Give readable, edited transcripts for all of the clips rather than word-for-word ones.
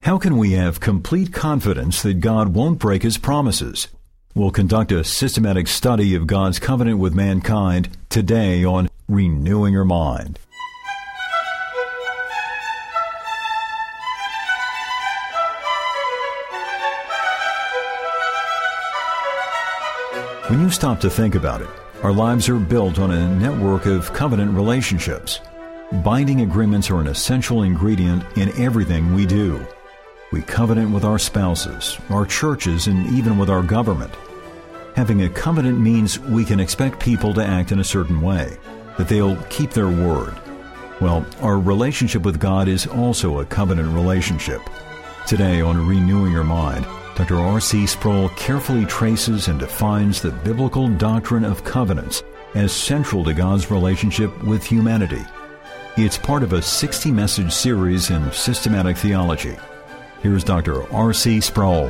How can we have complete confidence that God won't break His promises? We'll conduct a systematic study of God's covenant with mankind today on Renewing Your Mind. When you stop to think about it, our lives are built on a network of covenant relationships. Binding agreements are an essential ingredient in everything we do. We covenant with our spouses, our churches, and even with our government. Having a covenant means we can expect people to act in a certain way, that they'll keep their word. Well, our relationship with God is also a covenant relationship. Today on Renewing Your Mind, Dr. R.C. Sproul carefully traces and defines the biblical doctrine of covenants as central to God's relationship with humanity. It's part of a 60-message series in systematic theology. Here's Dr. R.C. Sproul.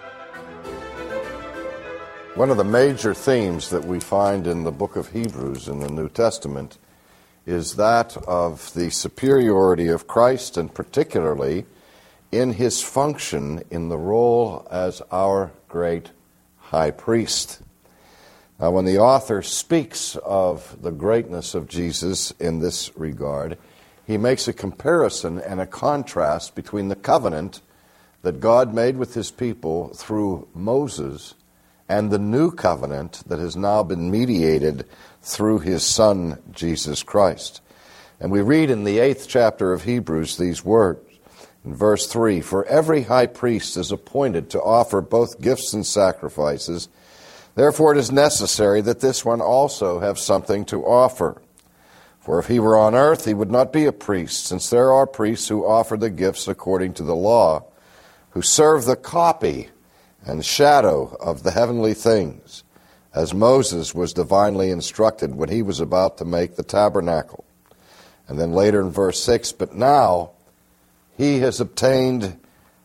One of the major themes that we find in the book of Hebrews in the New Testament is that of the superiority of Christ, and particularly in His function in the role as our great high priest. Now, when the author speaks of the greatness of Jesus in this regard, he makes a comparison and a contrast between the covenant that God made with His people through Moses and the new covenant that has now been mediated through His Son, Jesus Christ. And we read in the 8th chapter of Hebrews these words, in verse 3, "For every high priest is appointed to offer both gifts and sacrifices. Therefore it is necessary that this one also have something to offer. For if he were on earth, he would not be a priest, since there are priests who offer the gifts according to the law, who serve the copy and shadow of the heavenly things, as Moses was divinely instructed when he was about to make the tabernacle." And then later in verse 6, "But now he has obtained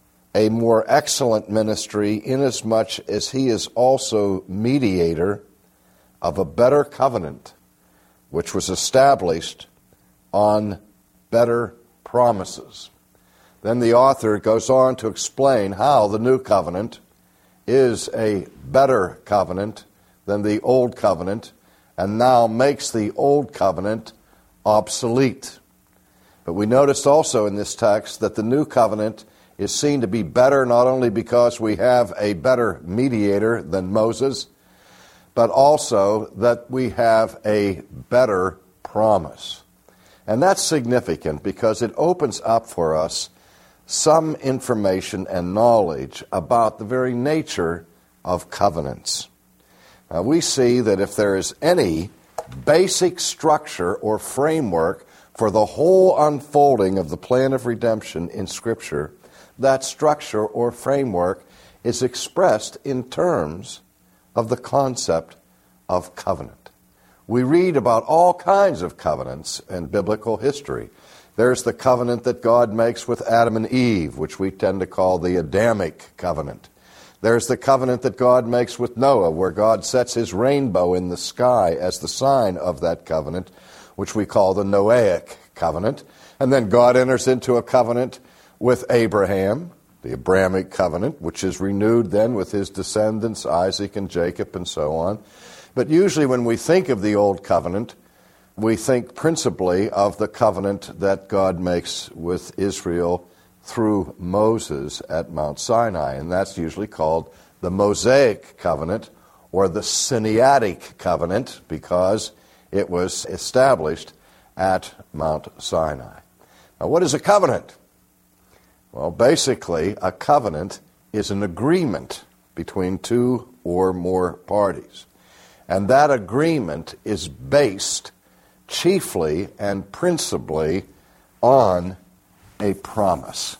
a more excellent ministry, inasmuch as he is also mediator of a better covenant, which was established on better promises." Then the author goes on to explain how the new covenant is a better covenant than the old covenant, and now makes the old covenant obsolete. But we notice also in this text that the new covenant is seen to be better not only because we have a better mediator than Moses, but also that we have a better promise. And that's significant because it opens up for us some information and knowledge about the very nature of covenants. Now, we see that if there is any basic structure or framework for the whole unfolding of the plan of redemption in Scripture, that structure or framework is expressed in terms of the concept of covenant. We read about all kinds of covenants in biblical history. There's the covenant that God makes with Adam and Eve, which we tend to call the Adamic covenant. There's the covenant that God makes with Noah, where God sets His rainbow in the sky as the sign of that covenant, which we call the Noahic covenant. And then God enters into a covenant with Abraham, the Abrahamic covenant, which is renewed then with his descendants, Isaac and Jacob and so on. But usually when we think of the Old Covenant, we think principally of the covenant that God makes with Israel through Moses at Mount Sinai, and that's usually called the Mosaic covenant or the Sinaitic covenant because it was established at Mount Sinai. Now, what is a covenant? Well, basically, a covenant is an agreement between two or more parties. And that agreement is based chiefly and principally on a promise.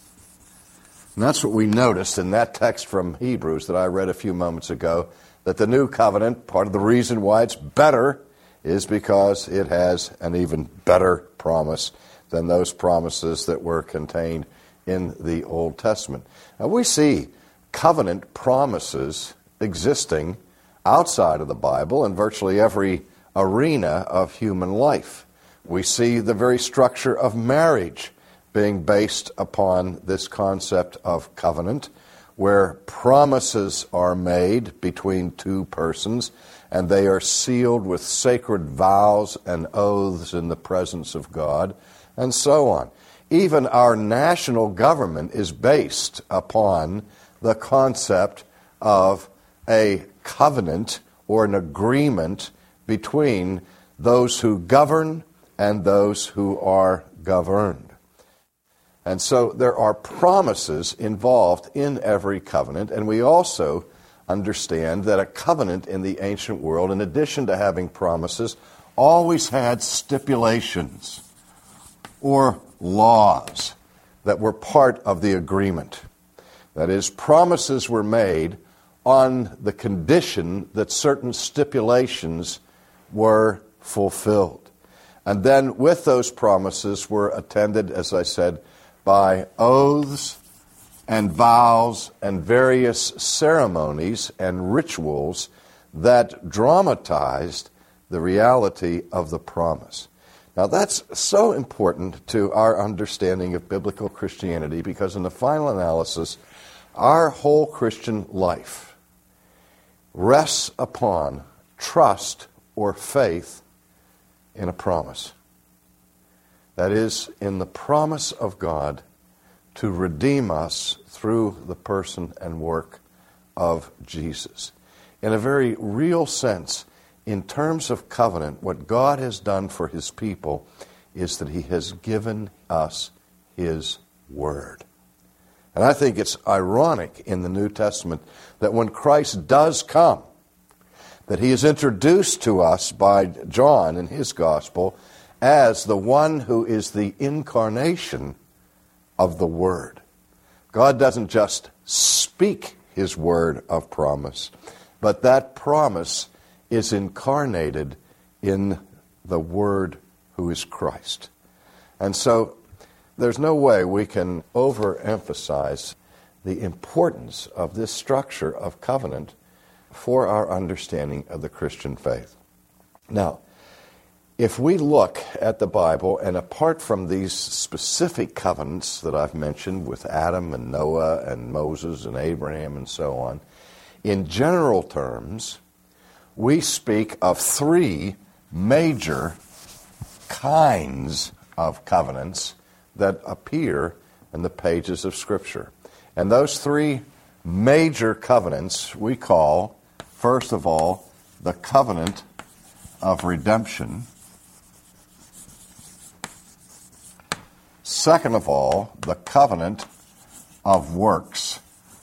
And that's what we noticed in that text from Hebrews that I read a few moments ago, that the new covenant, part of the reason why it's better is because it has an even better promise than those promises that were contained in the Old Testament. Now we see covenant promises existing outside of the Bible in virtually every arena of human life. We see the very structure of marriage being based upon this concept of covenant, where promises are made between two persons, and they are sealed with sacred vows and oaths in the presence of God, and so on. Even our national government is based upon the concept of a covenant or an agreement between those who govern and those who are governed. And so there are promises involved in every covenant, and we also understand that a covenant in the ancient world, in addition to having promises, always had stipulations or laws that were part of the agreement. That is, promises were made on the condition that certain stipulations were fulfilled. And then with those promises were attended, as I said, by oaths and vows and various ceremonies and rituals that dramatized the reality of the promise. Now that's so important to our understanding of biblical Christianity, because in the final analysis, our whole Christian life rests upon trust or faith in a promise. That is, in the promise of God to redeem us through the person and work of Jesus. In a very real sense, in terms of covenant, what God has done for His people is that He has given us His Word. And I think it's ironic in the New Testament that when Christ does come, that He is introduced to us by John in his Gospel as the one who is the incarnation of the Word. God doesn't just speak His word of promise, but that promise is incarnated in the Word who is Christ. And so there's no way we can overemphasize the importance of this structure of covenant for our understanding of the Christian faith. Now, if we look at the Bible, and apart from these specific covenants that I've mentioned with Adam and Noah and Moses and Abraham and so on, in general terms, we speak of three major kinds of covenants that appear in the pages of Scripture. And those three major covenants we call, first of all, the covenant of redemption. Second of all, the covenant of works.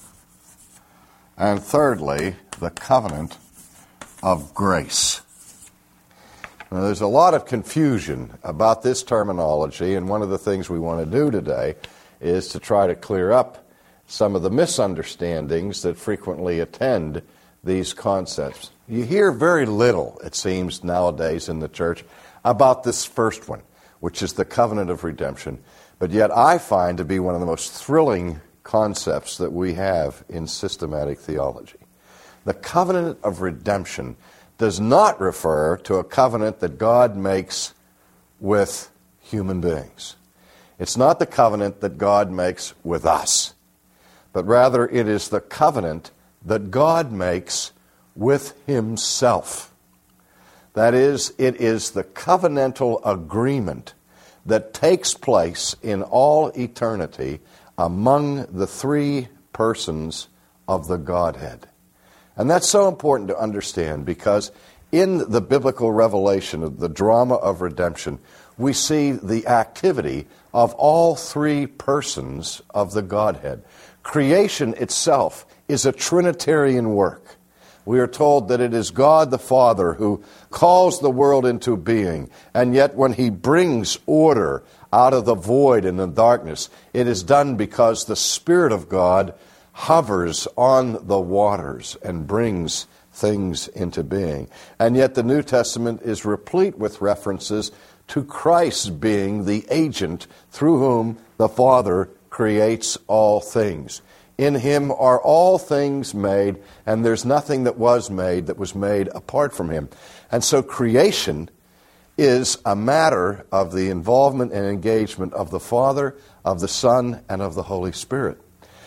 And thirdly, the covenant of grace. Now, there's a lot of confusion about this terminology, and one of the things we want to do today is to try to clear up some of the misunderstandings that frequently attend these concepts. You hear very little, it seems, nowadays in the church about this first one, which is the covenant of redemption. But yet I find to be one of the most thrilling concepts that we have in systematic theology. The covenant of redemption does not refer to a covenant that God makes with human beings. It's not the covenant that God makes with us, but rather it is the covenant that God makes with Himself. That is, it is the covenantal agreement that takes place in all eternity among the three persons of the Godhead. And that's so important to understand, because in the biblical revelation of the drama of redemption, we see the activity of all three persons of the Godhead. Creation itself is a Trinitarian work. We are told that it is God the Father who calls the world into being, and yet when He brings order out of the void and the darkness, it is done because the Spirit of God hovers on the waters and brings things into being. And yet the New Testament is replete with references to Christ being the agent through whom the Father creates all things. In Him are all things made, and there's nothing that was made apart from Him. And so creation is a matter of the involvement and engagement of the Father, of the Son, and of the Holy Spirit.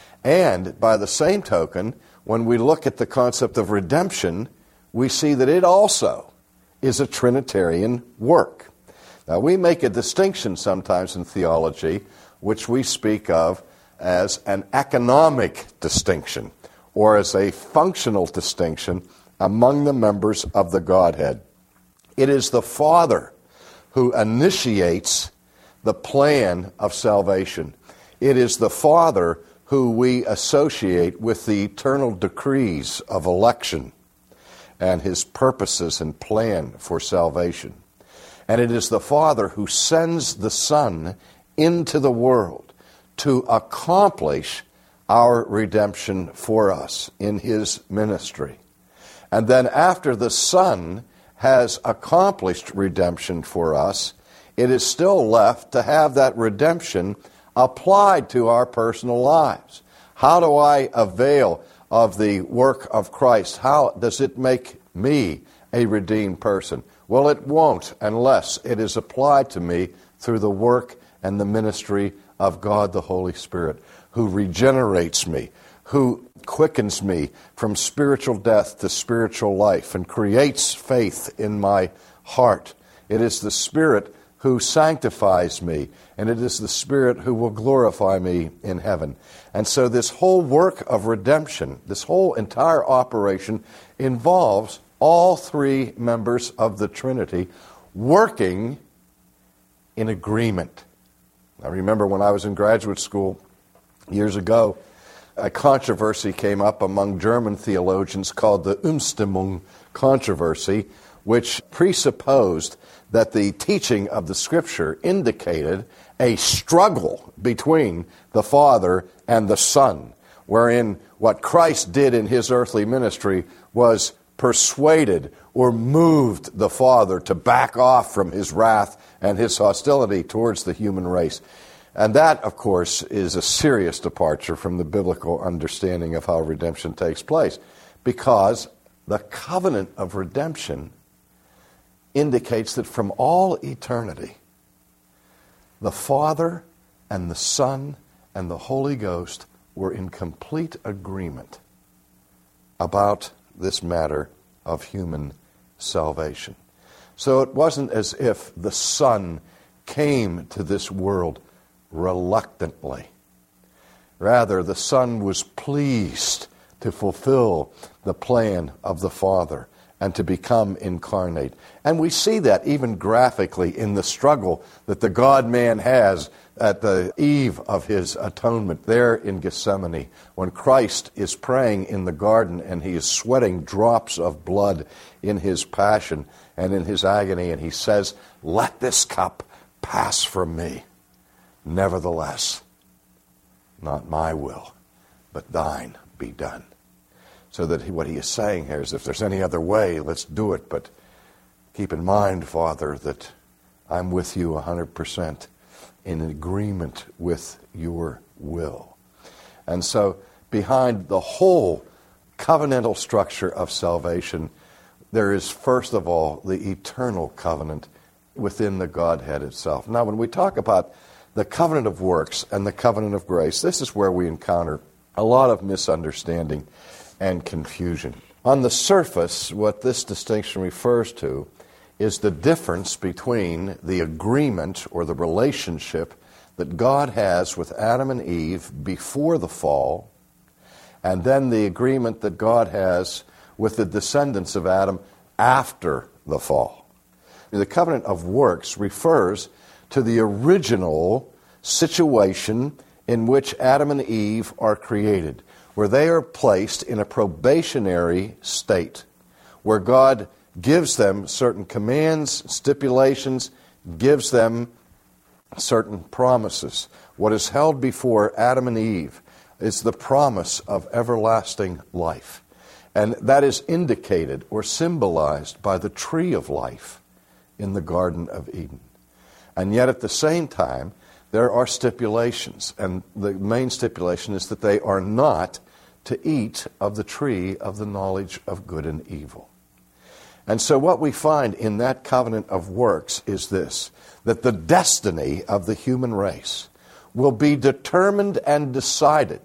And by the same token, when we look at the concept of redemption, we see that it also is a Trinitarian work. Now, we make a distinction sometimes in theology, which we speak of as an economic distinction, or as a functional distinction among the members of the Godhead. It is the Father who initiates the plan of salvation. It is the Father who we associate with the eternal decrees of election and his purposes and plan for salvation. And it is the Father who sends the Son into the world to accomplish our redemption for us in his ministry. And then after the Son has accomplished redemption for us, it is still left to have that redemption applied to our personal lives. How do I avail of the work of Christ? How does it make me a redeemed person? Well, it won't unless it is applied to me through the work and the ministry of God the Holy Spirit, who regenerates me, who quickens me from spiritual death to spiritual life and creates faith in my heart. It is the Spirit who sanctifies me, and it is the Spirit who will glorify me in heaven. And so this whole work of redemption, this whole entire operation, involves all three members of the Trinity working in agreement. I remember when I was in graduate school years ago, a controversy came up among German theologians called the Umstimmung controversy, which presupposed that the teaching of the Scripture indicated a struggle between the Father and the Son, wherein what Christ did in his earthly ministry was persuaded or moved the Father to back off from his wrath and his hostility towards the human race. And that, of course, is a serious departure from the biblical understanding of how redemption takes place, because the covenant of redemption indicates that from all eternity, the Father and the Son and the Holy Ghost were in complete agreement about this matter of human salvation. So it wasn't as if the Son came to this world reluctantly. Rather, the Son was pleased to fulfill the plan of the Father and to become incarnate. And we see that even graphically in the struggle that the God-man has at the eve of his atonement there in Gethsemane, when Christ is praying in the garden and he is sweating drops of blood in his passion and in his agony, and he says, "Let this cup pass from me. Nevertheless, not my will, but thine be done." So that what he is saying here is, if there's any other way, let's do it. But keep in mind, Father, that I'm with you 100% in agreement with your will. And so behind the whole covenantal structure of salvation, there is, first of all, the eternal covenant within the Godhead itself. Now, when we talk about the covenant of works and the covenant of grace, this is where we encounter a lot of misunderstanding and confusion. On the surface, what this distinction refers to is the difference between the agreement or the relationship that God has with Adam and Eve before the fall, and then the agreement that God has with the descendants of Adam after the fall. The covenant of works refers to the original situation in which Adam and Eve are created, where they are placed in a probationary state, where God gives them certain commands, stipulations, gives them certain promises. What is held before Adam and Eve is the promise of everlasting life. And that is indicated or symbolized by the tree of life in the Garden of Eden. And yet at the same time, there are stipulations. And the main stipulation is that they are not to eat of the tree of the knowledge of good and evil. And so what we find in that covenant of works is this, that the destiny of the human race will be determined and decided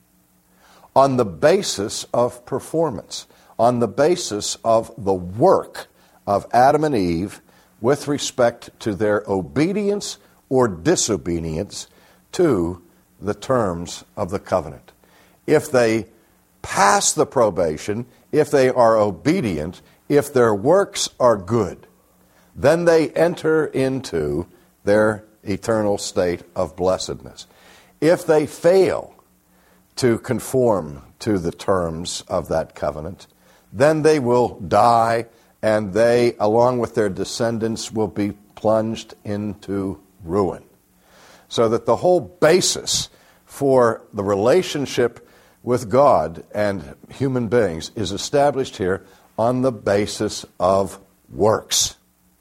on the basis of performance, on the basis of the work of Adam and Eve with respect to their obedience or disobedience to the terms of the covenant. If they pass the probation, if they are obedient, if their works are good, then they enter into their eternal state of blessedness. If they fail to conform to the terms of that covenant, then they will die, and they, along with their descendants, will be plunged into ruin. So that the whole basis for the relationship with God and human beings is established here on the basis of works.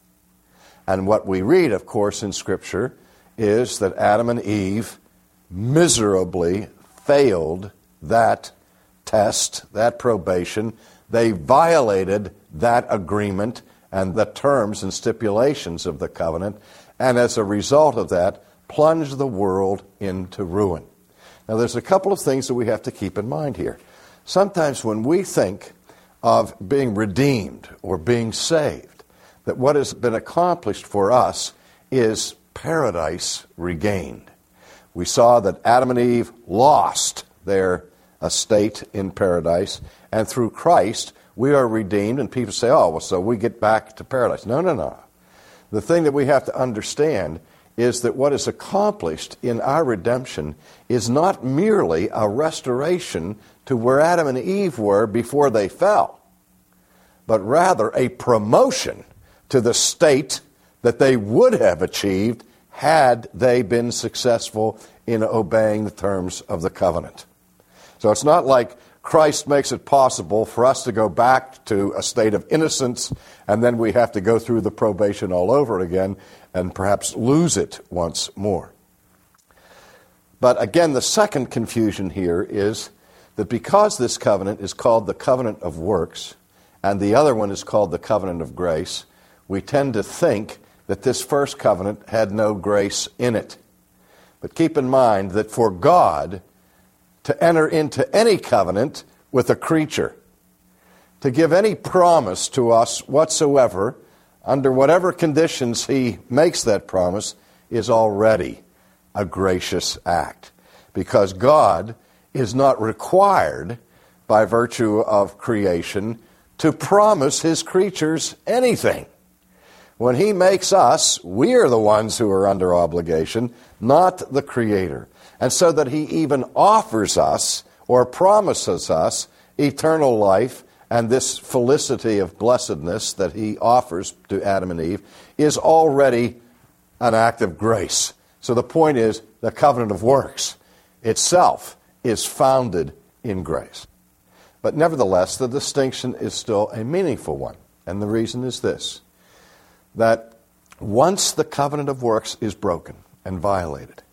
And what we read, of course, in Scripture is that Adam and Eve miserably failed that test, that probation. They violated that agreement and the terms and stipulations of the covenant, and as a result of that, plunged the world into ruin. Now, there's a couple of things that we have to keep in mind here. Sometimes when we think of being redeemed or being saved, that what has been accomplished for us is paradise regained. We saw that Adam and Eve lost their estate in paradise, and through Christ we are redeemed, and people say, oh, well, so we get back to paradise. No. The thing that we have to understand is that what is accomplished in our redemption is not merely a restoration to where Adam and Eve were before they fell, but rather a promotion to the state that they would have achieved had they been successful in obeying the terms of the covenant. So it's not like Christ makes it possible for us to go back to a state of innocence and then we have to go through the probation all over again and perhaps lose it once more. But again, the second confusion here is that because this covenant is called the covenant of works and the other one is called the covenant of grace, we tend to think that this first covenant had no grace in it. But keep in mind that for God to enter into any covenant with a creature, to give any promise to us whatsoever, under whatever conditions he makes that promise, is already a gracious act. Because God is not required, by virtue of creation, to promise his creatures anything. When he makes us, we are the ones who are under obligation, not the Creator. And so that he even offers us or promises us eternal life and this felicity of blessedness that he offers to Adam and Eve is already an act of grace. So the point is, the covenant of works itself is founded in grace. But nevertheless, the distinction is still a meaningful one. And the reason is this, that once the covenant of works is broken and violated,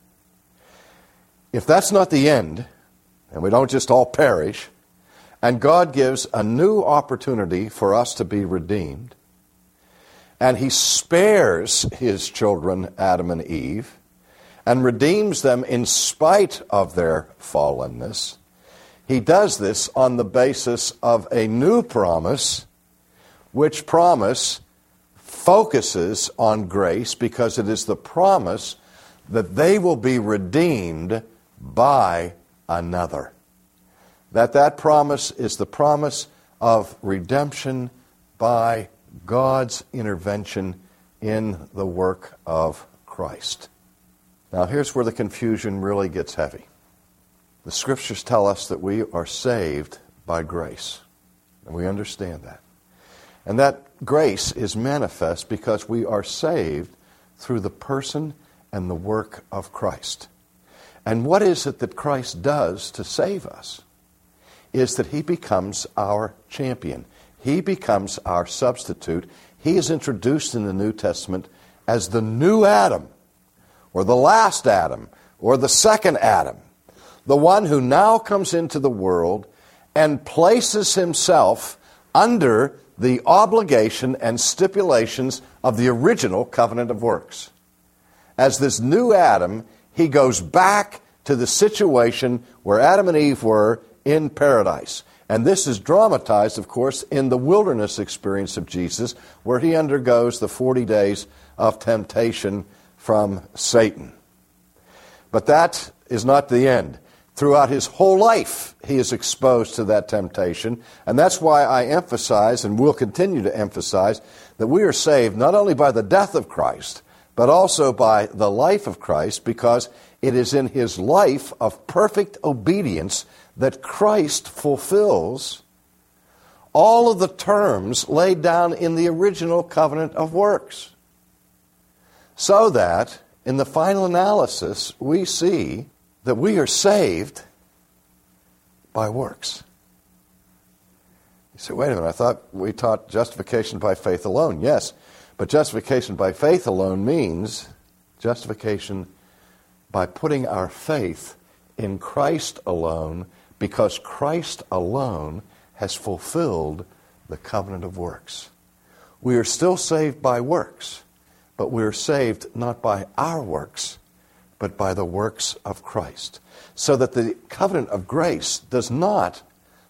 if that's not the end, and we don't just all perish, and God gives a new opportunity for us to be redeemed, and he spares his children, Adam and Eve, and redeems them in spite of their fallenness, he does this on the basis of a new promise, which promise focuses on grace because it is the promise that they will be redeemed by another. That promise is the promise of redemption by God's intervention in the work of Christ. Now here's where the confusion really gets heavy. The Scriptures tell us that we are saved by grace, and we understand that. And that grace is manifest because we are saved through the person and the work of Christ. And what is it that Christ does to save us? Is that he becomes our champion. He becomes our substitute. He is introduced in the New Testament as the new Adam, or the last Adam, or the second Adam, the one who now comes into the world and places himself under the obligation and stipulations of the original covenant of works. As this new Adam, he goes back to the situation where Adam and Eve were in paradise. And this is dramatized, of course, in the wilderness experience of Jesus, where he undergoes the 40 days of temptation from Satan. But that is not the end. Throughout his whole life, he is exposed to that temptation. And that's why I emphasize, and will continue to emphasize, that we are saved not only by the death of Christ, but also by the life of Christ, because it is in his life of perfect obedience that Christ fulfills all of the terms laid down in the original covenant of works. So that, in the final analysis, we see that we are saved by works. You say, wait a minute, I thought we taught justification by faith alone. Yes, but justification by faith alone means justification by putting our faith in Christ alone, because Christ alone has fulfilled the covenant of works. We are still saved by works, but we are saved not by our works, but by the works of Christ. So that the covenant of grace does not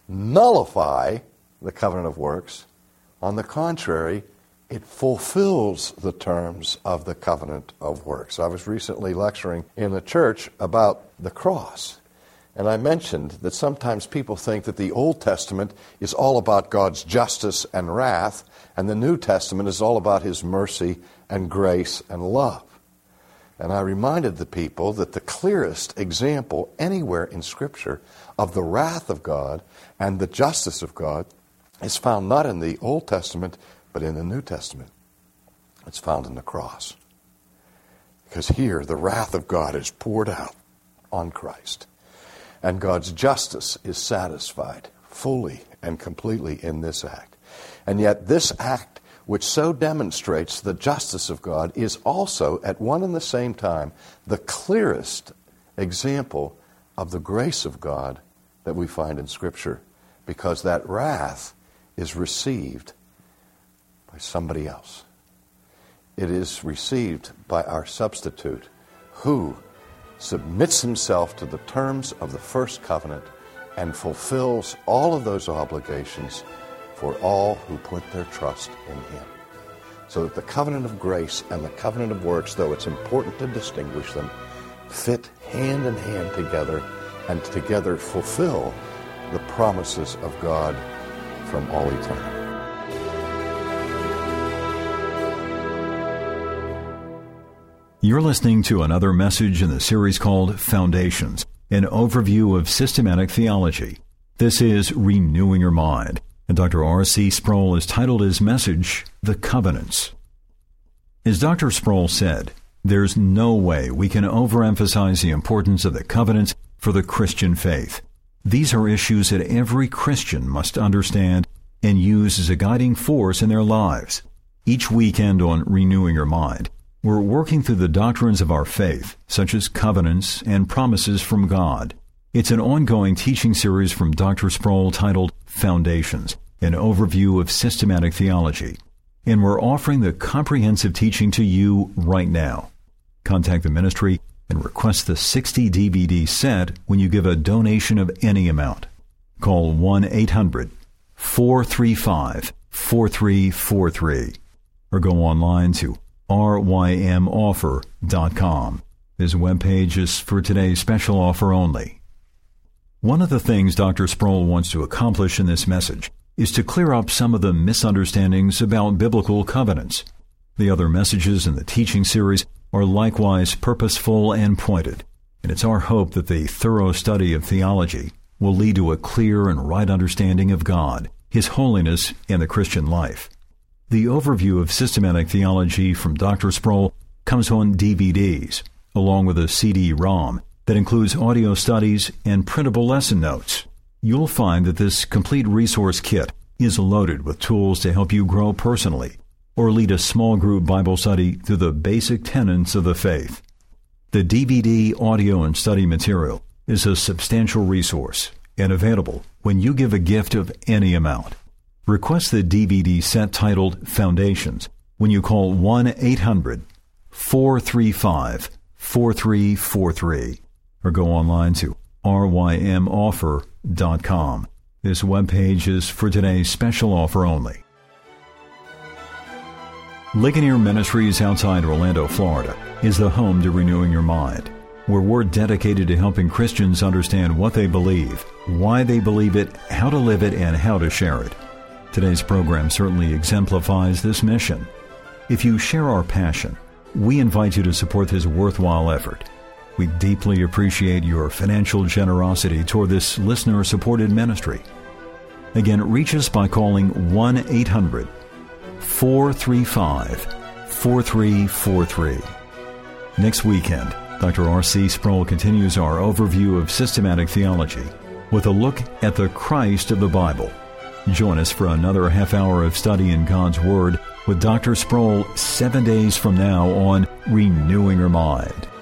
nullify the covenant of works. On the contrary, it fulfills the terms of the covenant of works. I was recently lecturing in the church about the cross. And I mentioned that sometimes people think that the Old Testament is all about God's justice and wrath, and the New Testament is all about his mercy and grace and love. And I reminded the people that the clearest example anywhere in Scripture of the wrath of God and the justice of God is found not in the Old Testament, but in the New Testament. It's found in the cross. Because here, the wrath of God is poured out on Christ. And God's justice is satisfied fully and completely in this act. And yet this act, which so demonstrates the justice of God, is also, at one and the same time, the clearest example of the grace of God that we find in Scripture, because that wrath is received by somebody else. It is received by our substitute, who submits himself to the terms of the first covenant and fulfills all of those obligations for all who put their trust in him. So that the covenant of grace and the covenant of works, though it's important to distinguish them, fit hand in hand together and together fulfill the promises of God from all eternity. You're listening to another message in the series called Foundations, an overview of systematic theology. This is Renewing Your Mind, and Dr. R.C. Sproul has titled his message, The Covenants. As Dr. Sproul said, there's no way we can overemphasize the importance of the covenants for the Christian faith. These are issues that every Christian must understand and use as a guiding force in their lives. Each weekend on Renewing Your Mind, we're working through the doctrines of our faith, such as covenants and promises from God. It's an ongoing teaching series from Dr. Sproul titled Foundations, an overview of systematic theology. And we're offering the comprehensive teaching to you right now. Contact the ministry and request the 60 DVD set when you give a donation of any amount. Call 1-800-435-4343 or go online to rymoffer.com. This webpage is for today's special offer only. One of the things Dr. Sproul wants to accomplish in this message is to clear up some of the misunderstandings about biblical covenants. The other messages in the teaching series are likewise purposeful and pointed, and it's our hope that the thorough study of theology will lead to a clear and right understanding of God, His holiness, and the Christian life. The overview of systematic theology from Dr. Sproul comes on DVDs, along with a CD-ROM that includes audio studies and printable lesson notes. You'll find that this complete resource kit is loaded with tools to help you grow personally or lead a small group Bible study through the basic tenets of the faith. The DVD, audio, and study material is a substantial resource and available when you give a gift of any amount. Request the DVD set titled Foundations when you call 1-800-435-4343 or go online to rymoffer.com. This webpage is for today's special offer only. Ligonier Ministries outside Orlando, Florida is the home to Renewing Your Mind, where we're dedicated to helping Christians understand what they believe, why they believe it, how to live it, and how to share it. Today's program certainly exemplifies this mission. If you share our passion, we invite you to support this worthwhile effort. We deeply appreciate your financial generosity toward this listener-supported ministry. Again, reach us by calling 1-800-435-4343. Next weekend, Dr. R.C. Sproul continues our overview of systematic theology with a look at the Christ of the Bible. Join us for another half hour of study in God's Word with Dr. Sproul 7 days from now on Renewing Your Mind.